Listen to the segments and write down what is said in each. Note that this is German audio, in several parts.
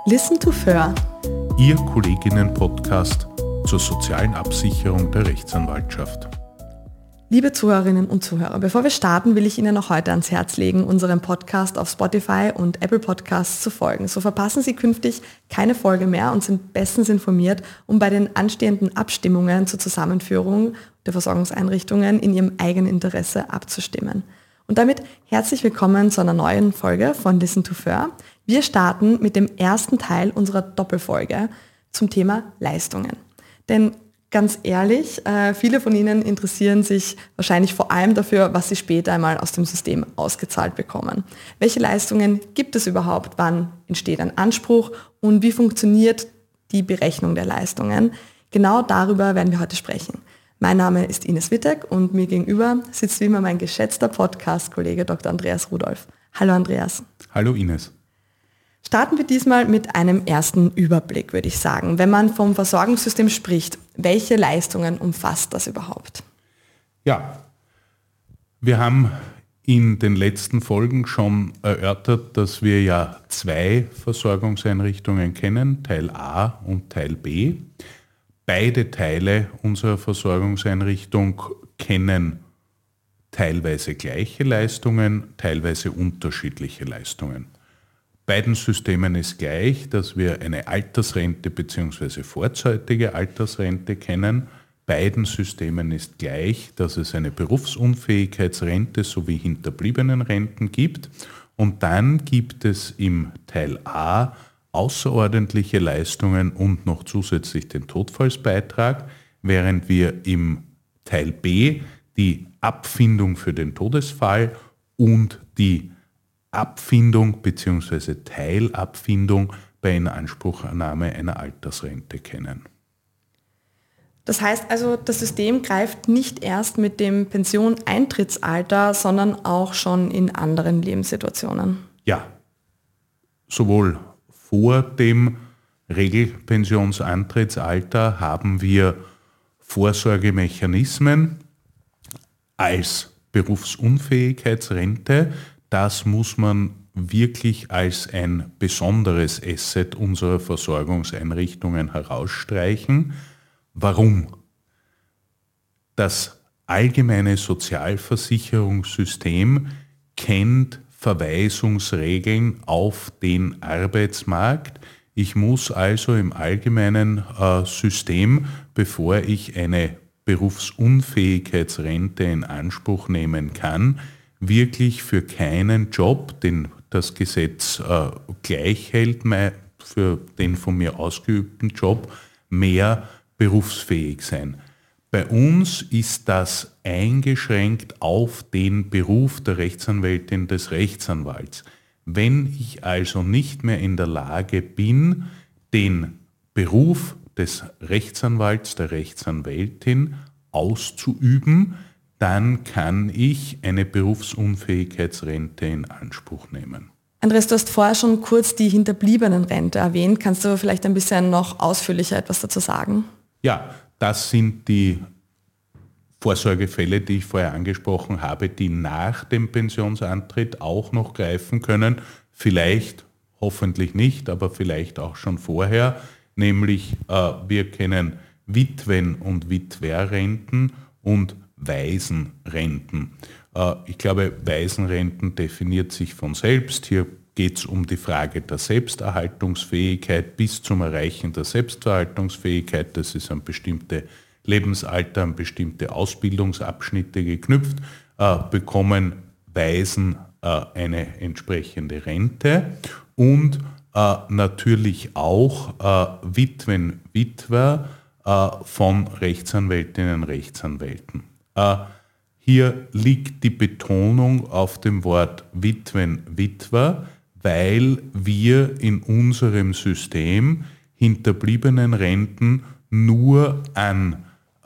Listen to Föhr, Ihr Kolleginnen-Podcast zur sozialen Absicherung der Rechtsanwaltschaft. Liebe Zuhörerinnen und Zuhörer, bevor wir starten, will ich Ihnen noch heute ans Herz legen, unserem Podcast auf Spotify und Apple Podcasts zu folgen. So verpassen Sie künftig keine Folge mehr und sind bestens informiert, um bei den anstehenden Abstimmungen zur Zusammenführung der Versorgungseinrichtungen in Ihrem eigenen Interesse abzustimmen. Und damit herzlich willkommen zu einer neuen Folge von Listen to Föhr. Wir starten mit dem ersten Teil unserer Doppelfolge zum Thema Leistungen. Denn ganz ehrlich, viele von Ihnen interessieren sich wahrscheinlich vor allem dafür, was Sie später einmal aus dem System ausgezahlt bekommen. Welche Leistungen gibt es überhaupt? Wann entsteht ein Anspruch? Und wie funktioniert die Berechnung der Leistungen? Genau darüber werden wir heute sprechen. Mein Name ist Ines Wittek und mir gegenüber sitzt wie immer mein geschätzter Podcast-Kollege Dr. Andreas Rudolph. Hallo Andreas. Hallo Ines. Starten wir diesmal mit einem ersten Überblick, würde ich sagen. Wenn man vom Versorgungssystem spricht, welche Leistungen umfasst das überhaupt? Ja, wir haben in den letzten Folgen schon erörtert, dass wir ja zwei Versorgungseinrichtungen kennen, Teil A und Teil B. Beide Teile unserer Versorgungseinrichtung kennen teilweise gleiche Leistungen, teilweise unterschiedliche Leistungen. Beiden Systemen ist gleich, dass wir eine Altersrente bzw. vorzeitige Altersrente kennen. Beiden Systemen ist gleich, dass es eine Berufsunfähigkeitsrente sowie Hinterbliebenenrenten gibt. Und dann gibt es im Teil A außerordentliche Leistungen und noch zusätzlich den Todfallsbeitrag, während wir im Teil B die Abfindung für den Todesfall und die Abfindung bzw. Teilabfindung bei Inanspruchnahme einer Altersrente kennen. Das heißt also, das System greift nicht erst mit dem Pensioneintrittsalter, sondern auch schon in anderen Lebenssituationen. Ja, sowohl vor dem Regelpensionsantrittsalter haben wir Vorsorgemechanismen als Berufsunfähigkeitsrente. Das muss man wirklich als ein besonderes Asset unserer Versorgungseinrichtungen herausstreichen. Warum? Das allgemeine Sozialversicherungssystem kennt Verweisungsregeln auf den Arbeitsmarkt. Ich muss also im allgemeinen System, bevor ich eine Berufsunfähigkeitsrente in Anspruch nehmen kann, wirklich für keinen Job, den das Gesetz gleich hält, für den von mir ausgeübten Job, mehr berufsfähig sein. Bei uns ist das eingeschränkt auf den Beruf der Rechtsanwältin, des Rechtsanwalts. Wenn ich also nicht mehr in der Lage bin, den Beruf des Rechtsanwalts, der Rechtsanwältin auszuüben, dann kann ich eine Berufsunfähigkeitsrente in Anspruch nehmen. Andreas, du hast vorher schon kurz die Hinterbliebenenrente erwähnt. Kannst du vielleicht ein bisschen noch ausführlicher etwas dazu sagen? Ja, das sind die Vorsorgefälle, die ich vorher angesprochen habe, die nach dem Pensionsantritt auch noch greifen können. Vielleicht, hoffentlich nicht, aber vielleicht auch schon vorher. Nämlich wir kennen Witwen- und Witwerrenten und Waisenrenten. Ich glaube, Waisenrenten definiert sich von selbst. Hier geht es um die Frage der Selbsterhaltungsfähigkeit bis zum Erreichen der Selbstverhaltungsfähigkeit. Das ist an bestimmte Lebensalter, an bestimmte Ausbildungsabschnitte geknüpft, bekommen Waisen eine entsprechende Rente und natürlich auch Witwen, Witwer von Rechtsanwältinnen und Rechtsanwälten. Hier liegt die Betonung auf dem Wort Witwen, Witwer, weil wir in unserem System Hinterbliebenenrenten nur an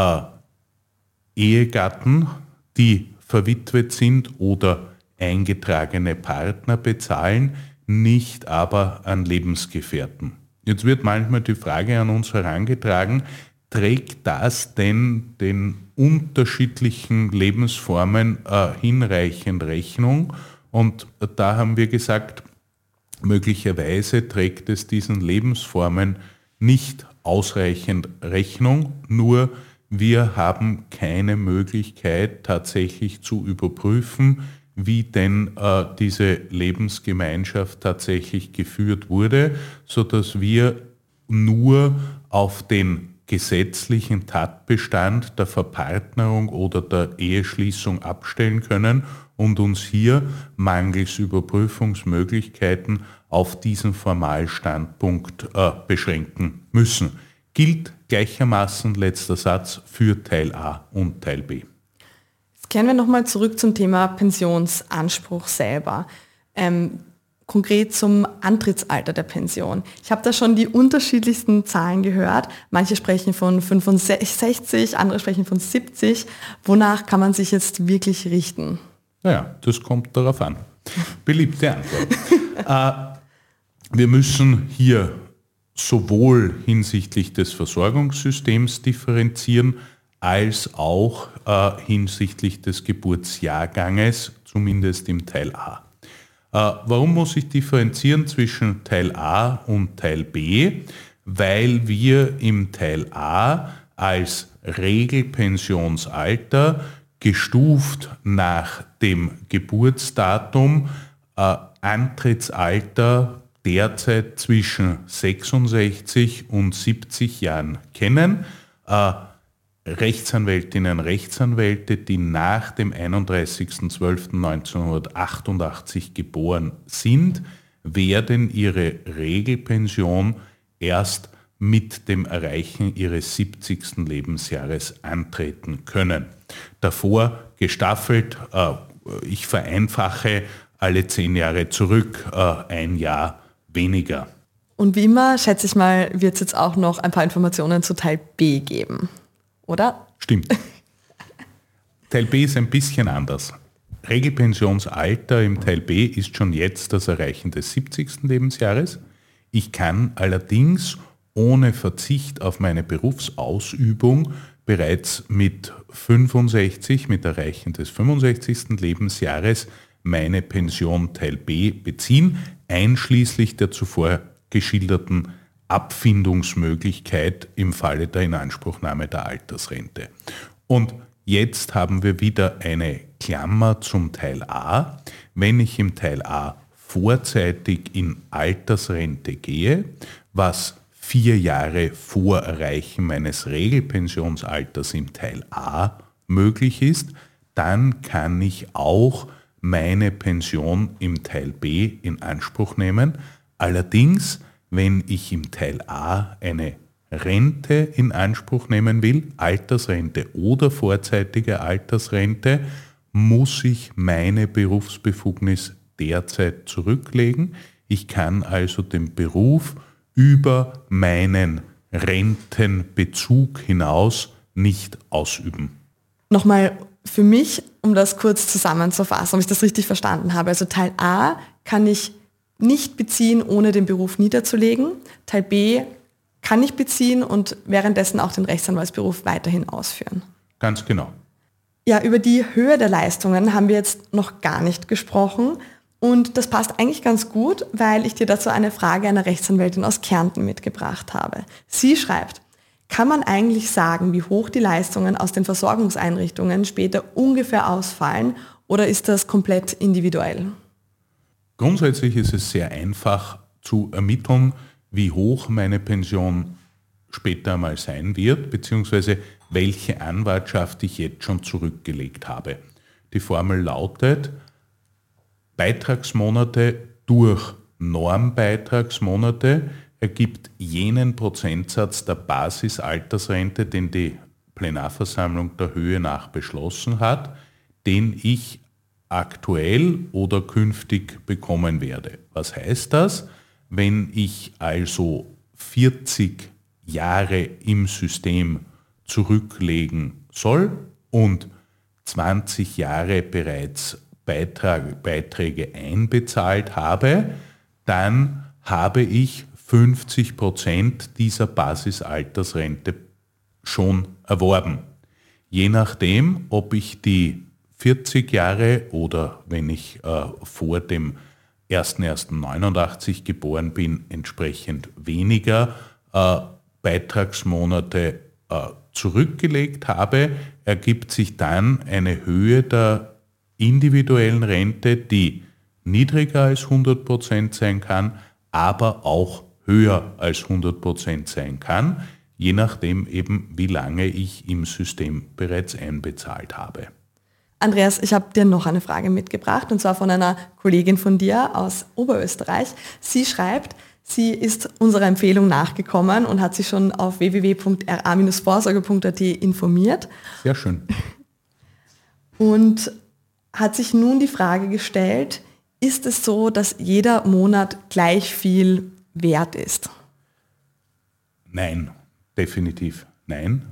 Ehegatten, die verwitwet sind oder eingetragene Partner bezahlen, nicht aber an Lebensgefährten. Jetzt wird manchmal die Frage an uns herangetragen, trägt das denn den unterschiedlichen Lebensformen hinreichend Rechnung? Und da haben wir gesagt, Möglicherweise trägt es diesen Lebensformen nicht ausreichend Rechnung, nur wir haben keine Möglichkeit tatsächlich zu überprüfen, wie denn diese Lebensgemeinschaft tatsächlich geführt wurde, sodass wir nur auf den gesetzlichen Tatbestand der Verpartnerung oder der Eheschließung abstellen können und uns hier mangels Überprüfungsmöglichkeiten auf diesen Formalstandpunkt beschränken müssen. Gilt gleichermaßen, letzter Satz, für Teil A und Teil B. Jetzt kehren wir nochmal zurück zum Thema Pensionsanspruch selber. Konkret zum Antrittsalter der Pension. Ich habe da schon die unterschiedlichsten Zahlen gehört. Manche sprechen von 65, andere sprechen von 70. Wonach kann man sich jetzt wirklich richten? Naja, das kommt darauf an. Beliebte Antwort. Wir müssen hier sowohl hinsichtlich des Versorgungssystems differenzieren, als auch hinsichtlich des Geburtsjahrganges, zumindest im Teil A. Warum muss ich differenzieren zwischen Teil A und Teil B? Weil wir im Teil A als Regelpensionsalter gestuft nach dem Geburtsdatum Antrittsalter derzeit zwischen 66 und 70 Jahren kennen. Rechtsanwältinnen und Rechtsanwälte, die nach dem 31.12.1988 geboren sind, werden ihre Regelpension erst mit dem Erreichen ihres 70. Lebensjahres antreten können. Davor gestaffelt, ich vereinfache, alle 10 Jahre zurück, ein Jahr weniger. Und wie immer, schätze ich mal, wird es jetzt auch noch ein paar Informationen zu Teil B geben. Oder? Stimmt. Teil B ist ein bisschen anders. Regelpensionsalter im Teil B ist schon jetzt das Erreichen des 70. Lebensjahres. Ich kann allerdings ohne Verzicht auf meine Berufsausübung bereits mit 65, mit Erreichen des 65. Lebensjahres, meine Pension Teil B beziehen, einschließlich der zuvor geschilderten Abfindungsmöglichkeit im Falle der Inanspruchnahme der Altersrente. Und jetzt haben wir wieder eine Klammer zum Teil A. Wenn ich im Teil A vorzeitig in Altersrente gehe, was 4 Jahre vor Erreichen meines Regelpensionsalters im Teil A möglich ist, dann kann ich auch meine Pension im Teil B in Anspruch nehmen. Allerdings, wenn ich im Teil A eine Rente in Anspruch nehmen will, Altersrente oder vorzeitige Altersrente, muss ich meine Berufsbefugnis derzeit zurücklegen. Ich kann also den Beruf über meinen Rentenbezug hinaus nicht ausüben. Nochmal für mich, um das kurz zusammenzufassen, ob ich das richtig verstanden habe. Also Teil A kann ich nicht beziehen, ohne den Beruf niederzulegen. Teil B kann ich beziehen und währenddessen auch den Rechtsanwaltsberuf weiterhin ausführen. Ganz genau. Ja, über die Höhe der Leistungen haben wir jetzt noch gar nicht gesprochen. Und das passt eigentlich ganz gut, weil ich dir dazu eine Frage einer Rechtsanwältin aus Kärnten mitgebracht habe. Sie schreibt: Kann man eigentlich sagen, wie hoch die Leistungen aus den Versorgungseinrichtungen später ungefähr ausfallen, oder ist das komplett individuell? Grundsätzlich ist es sehr einfach zu ermitteln, wie hoch meine Pension später einmal sein wird, beziehungsweise welche Anwartschaft ich jetzt schon zurückgelegt habe. Die Formel lautet: Beitragsmonate durch Normbeitragsmonate ergibt jenen Prozentsatz der Basisaltersrente, den die Plenarversammlung der Höhe nach beschlossen hat, den ich aktuell oder künftig bekommen werde. Was heißt das? Wenn ich also 40 Jahre im System zurücklegen soll und 20 Jahre bereits Beiträge einbezahlt habe, dann habe ich 50% dieser Basisaltersrente schon erworben. Je nachdem, ob ich die 40 Jahre oder wenn ich vor dem 1.1.89 geboren bin, entsprechend weniger Beitragsmonate zurückgelegt habe, ergibt sich dann eine Höhe der individuellen Rente, die niedriger als 100% sein kann, aber auch höher als 100% sein kann, je nachdem eben, wie lange ich im System bereits einbezahlt habe. Andreas, ich habe dir noch eine Frage mitgebracht, und zwar von einer Kollegin von dir aus Oberösterreich. Sie schreibt, sie ist unserer Empfehlung nachgekommen und hat sich schon auf www.ra-vorsorge.at informiert. Sehr schön. Und hat sich nun die Frage gestellt, ist es so, dass jeder Monat gleich viel wert ist? Nein, definitiv nein.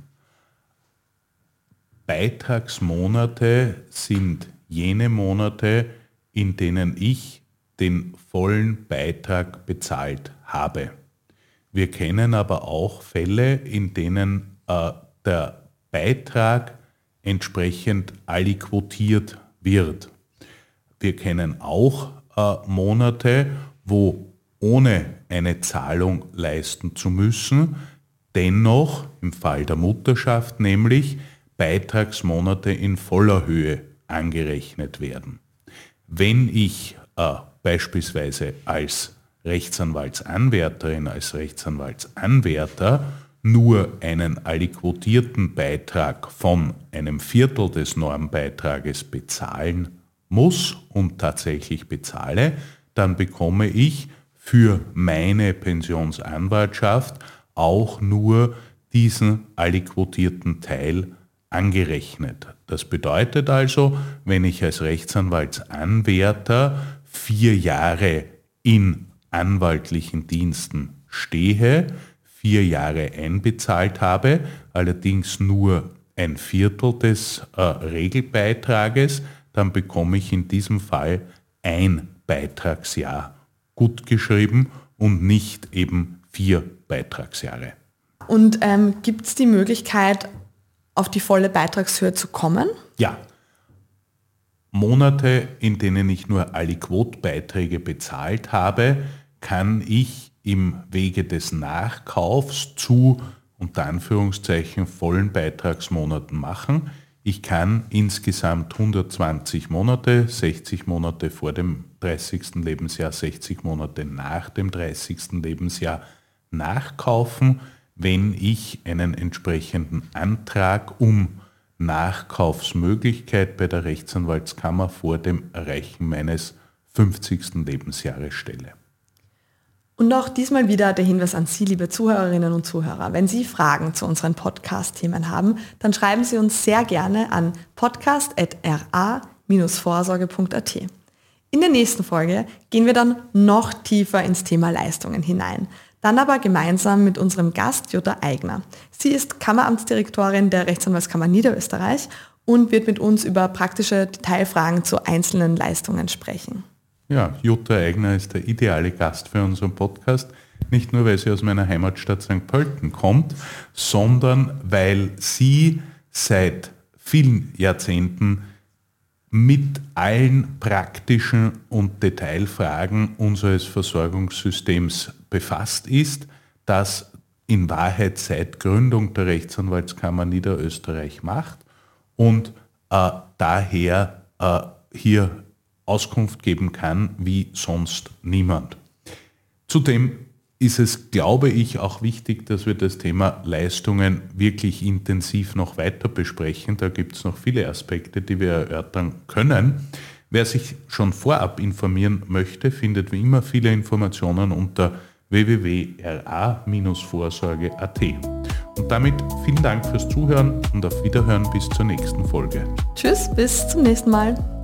Beitragsmonate sind jene Monate, in denen ich den vollen Beitrag bezahlt habe. Wir kennen aber auch Fälle, in denen der Beitrag entsprechend aliquotiert wird. Wir kennen auch Monate, wo ohne eine Zahlung leisten zu müssen, dennoch im Fall der Mutterschaft nämlich Beitragsmonate in voller Höhe angerechnet werden. Wenn ich beispielsweise als Rechtsanwaltsanwärterin, als Rechtsanwaltsanwärter nur einen aliquotierten Beitrag von einem Viertel des Normbeitrages bezahlen muss und tatsächlich bezahle, dann bekomme ich für meine Pensionsanwaltschaft auch nur diesen aliquotierten Teil angerechnet. Das bedeutet also, wenn ich als Rechtsanwaltsanwärter 4 Jahre in anwaltlichen Diensten stehe, 4 Jahre einbezahlt habe, allerdings nur ein Viertel des Regelbeitrages, dann bekomme ich in diesem Fall ein Beitragsjahr gutgeschrieben und nicht eben 4 Beitragsjahre. Und gibt es die Möglichkeit, auf die volle Beitragshöhe zu kommen? Ja. Monate, in denen ich nur Aliquot-Beiträge bezahlt habe, kann ich im Wege des Nachkaufs zu, unter Anführungszeichen, vollen Beitragsmonaten machen. Ich kann insgesamt 120 Monate, 60 Monate vor dem 30. Lebensjahr, 60 Monate nach dem 30. Lebensjahr nachkaufen, wenn ich einen entsprechenden Antrag um Nachkaufsmöglichkeit bei der Rechtsanwaltskammer vor dem Erreichen meines 50. Lebensjahres stelle. Und auch diesmal wieder der Hinweis an Sie, liebe Zuhörerinnen und Zuhörer. Wenn Sie Fragen zu unseren Podcast-Themen haben, dann schreiben Sie uns sehr gerne an podcast@ra-vorsorge.at. In der nächsten Folge gehen wir dann noch tiefer ins Thema Leistungen hinein. Dann aber gemeinsam mit unserem Gast Jutta Eigner. Sie ist Kammeramtsdirektorin der Rechtsanwaltskammer Niederösterreich und wird mit uns über praktische Detailfragen zu einzelnen Leistungen sprechen. Ja, Jutta Eigner ist der ideale Gast für unseren Podcast. Nicht nur, weil sie aus meiner Heimatstadt St. Pölten kommt, sondern weil sie seit vielen Jahrzehnten mit allen praktischen und Detailfragen unseres Versorgungssystems befasst ist, das in Wahrheit seit Gründung der Rechtsanwaltskammer Niederösterreich macht und daher hier Auskunft geben kann wie sonst niemand. Zudem ist es, glaube ich, auch wichtig, dass wir das Thema Leistungen wirklich intensiv noch weiter besprechen. Da gibt es noch viele Aspekte, die wir erörtern können. Wer sich schon vorab informieren möchte, findet wie immer viele Informationen unter www.ra-vorsorge.at. Und damit vielen Dank fürs Zuhören und auf Wiederhören bis zur nächsten Folge. Tschüss, bis zum nächsten Mal.